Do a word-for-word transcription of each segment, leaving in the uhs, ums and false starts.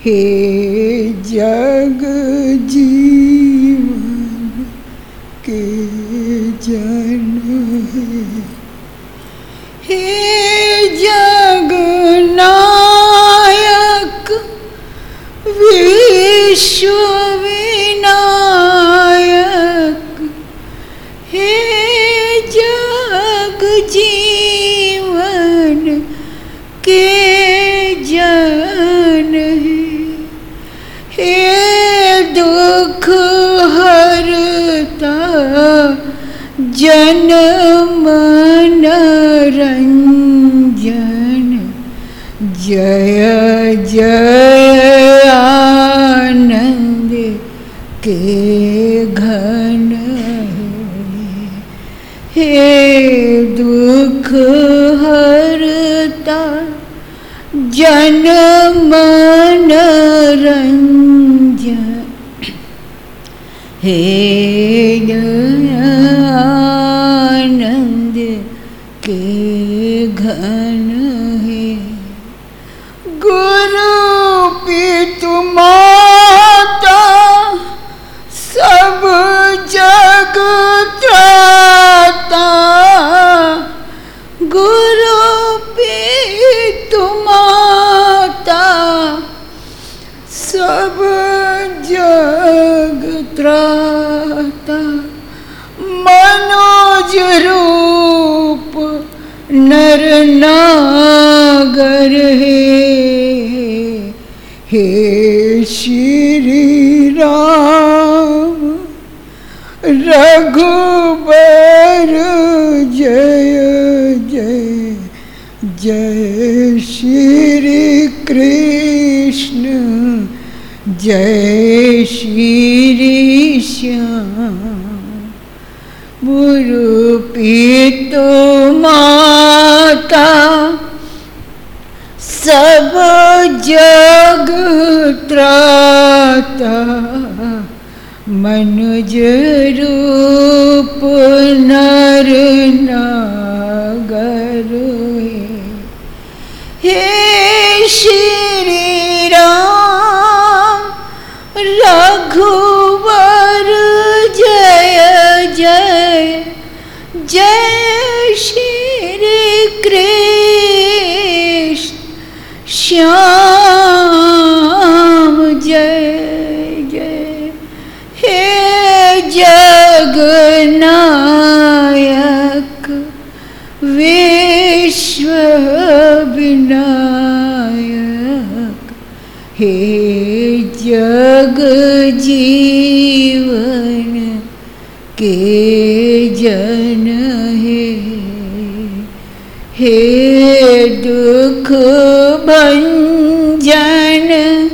हे जग जीवन के जन हे जगनायक विश्व विनायक हे जग जीवन के जन हे दुख हरता जन मन रंजन जय जय आनंद के घन हे दुख हरता जन मन रंजन हे आनंद के घन हे गुरु पितु माता सब जग त्राता गुरु पितु माता सब जग त्राता मनोज रूप नर नागर हे हे श्री राम रघुबर जय जय जय श्री कृष्ण जय श्री श्याम गुरु पितु माता सब जग त्राता मनुज रूप नर नागर हे श्री राम रघुवर जय जय जय श्री कृष्ण श्याम जय जय हे जगनायक विश्व विनायक हे जग जीवन के जन हे हे दुख भंजन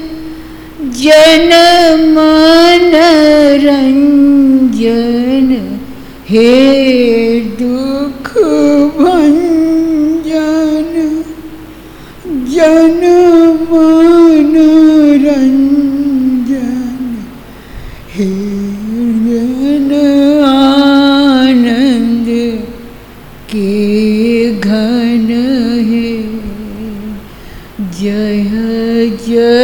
जन मन रंजन हे दुख भंजन जन मन रंजन हे जन आनंद के घन हे जय जय